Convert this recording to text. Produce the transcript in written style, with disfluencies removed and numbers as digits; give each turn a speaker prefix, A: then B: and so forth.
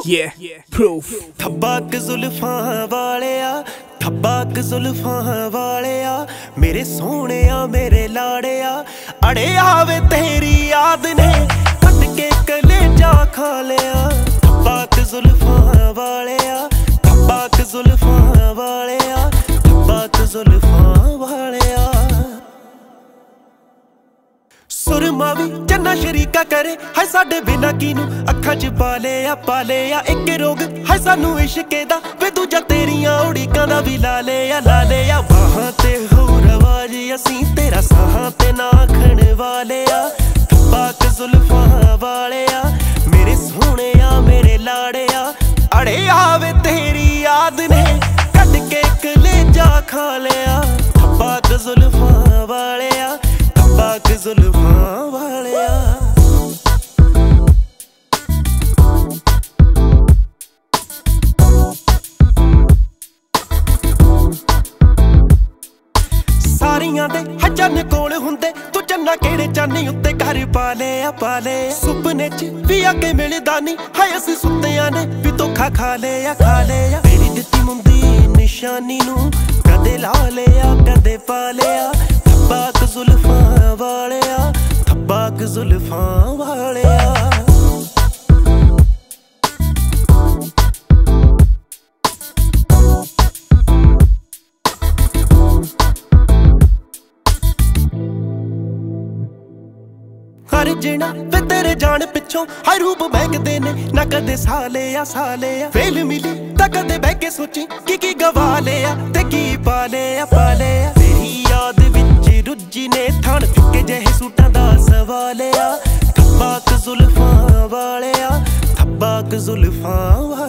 A: Yeah, proof.
B: ਠੱਬਾਕ ਜ਼ੁਲਫਾਂ ਵਾਲਿਆ, ਠੱਬਾਕ ਜ਼ੁਲਫਾਂ ਵਾਲਿਆ, ਮੇਰੇ ਸੋਹਣਿਆ ਮੇਰੇ ਲਾੜਿਆ, ਅੜੇ ਆਵੇ ਤੇਰੀ ਯਾਦ ਨੇ ਕੱਢ ਕੇ ਕਲੇਜਾ ਖਾ ਲਿਆ। ਠੱਬਾਕ ਜ਼ੁਲਫਾਂ ਵਾਲਿਆ, ਠੱਬਾਕ ਜ਼ੁਲਫਾਂ ਵਾਲਿਆ, ਠੱਬਾਕ ਜ਼ੁਲਫਾਂ ਵਾਲਿਆ। ਸੁਰਮਾ ਵੀ ਚੰਨਾ ਸ਼ਰੀਕਾ ਕਰੇ ਹਾਏ ਸਾਡੇ ਬਿਨਾ ਕਿਨੂੰ ਅੱਖਾਂ ਚ ਪਾ ਲਿਆ ਇੱਕ ਰੋਗ ਹਾਏ ਸਾਨੂੰ ਇਸ਼ਕੇ ਦਾ ਵੇ ਦੂਜਾ ਤੇਰੀਆਂ ਉੜੀਕਾਂ ਦਾ ਵੀ ਲਾ ਲਿਆ ਬਾਹਾਂ ਤੇ ਹੋਰ ਆਵਾਜ਼ ਅਸੀਂ ਤੇਰਾ ਸਾਹਾਂ ਤੇ ਨਾ ਆਖਣ ਵਾਲਿਆ। ਠੱਬਾਕ ਜ਼ੁਲਫਾਂ ਵਾਲਿਆ, ਮੇਰੇ ਸੋਹਣਿਆ ਮੇਰੇ ਲਾੜਿਆ, ਅੜੇ ਆਵੇ ਤੇਰੀ ਯਾਦ ਨੇ ਕੱਢ ਕੇ ਕਲੇਜਾ ਖਾ ਲਿਆ। ਠੱਬਾਕ ਜ਼ੁਲਫਾਂ ਵਾਲਿਆ, ਠੱਬਾਕ ਜ਼ੁਲਫਾਂ ਵਾਲਿਆ। ਸਾਰੀਆਂ ਦੇ ਹਜਨ ਕੋਲ ਹੁੰਦੇ ਤੂੰ ਚੰਨਾ ਕਿਹੜੇ ਚਾਨੀ ਉੱਤੇ ਘਰ ਪਾ ਲਿਆ ਸੁਪਨੇ ਚ ਵੀ ਅੱਗੇ ਮਿਲਦਾ ਨਹੀਂ ਹਾਏ ਅਸੀਂ ਸੁੱਤਿਆਂ ਨੇ ਵੀ ਧੋਖਾ ਖਾ ਲਿਆ ਤੇਰੀ ਦਿੱਤੀ ਮੁੰਦੀ ਨਿਸ਼ਾਨੀ ਨੂੰ ਕਦੇ ਲਾ ਲਿਆ ਕਦੇ ਪਾ ਲਿਆ। ਠੱਬਾਕ ਜ਼ੁਲਫਾਂ ਵਾਲਿਆ, ਠੱਬਾਕ ਜ਼ੁਲਫਾਂ ਵਾਲਿਆ। ਹਰ ਜਿਣਾ ਵੇ ਤੇਰੇ ਜਾਣ ਪਿੱਛੋਂ ਹਾਏ ਰੂਪ ਮਹਿਕਦੇ ਨੇ ਨਾ ਕਦੇ ਸਾਲਿਆ ਫੇਲ ਮਿਲੀ ਤਾਂ ਕਦੇ ਬਹਿ ਕੇ ਸੋਚੀ ਕੀ ਗਵਾ ਲਿਆ ਤੇ ਕੀ ਪਾ ਲਿਆ ਤੇਰੀ ਯਾਦ ਵਿੱਚ ਰੁੱਝੀ ਨੇ ਥਣ ਫਿੱਕੇ ਜਿਹੇ ਸੂਟਾਂ ਦਾ ਸਵਾਲਿਆ। ਠੱਬਾਕ ਜ਼ੁਲਫਾਂ ਵਾਲਿਆ, ਠੱਬਾਕ ਜ਼ੁਲਫਾਂ